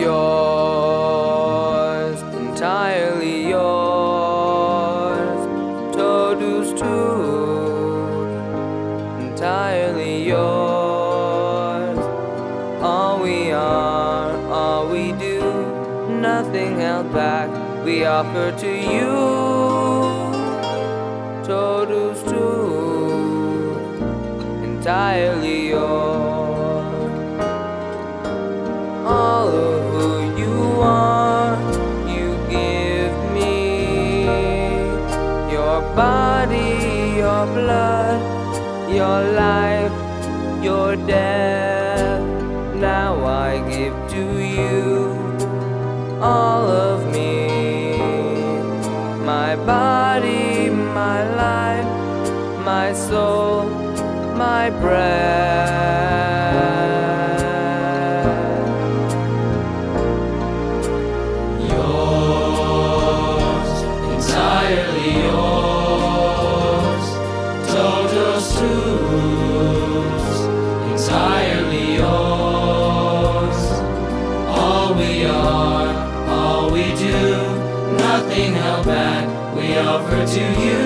yours, entirely yours. Todos tu, entirely yours. All we are, all we do, nothing held back, we offer to you. Todos tu, entirely yours. All of who you are, you give me. Your body, your blood, your life, your death. Now I give to you all of me. My body, my life, my soul, my breath. Yours, entirely yours. Todos tus, entirely yours. All we are, all we do, nothing held back, we offer to you.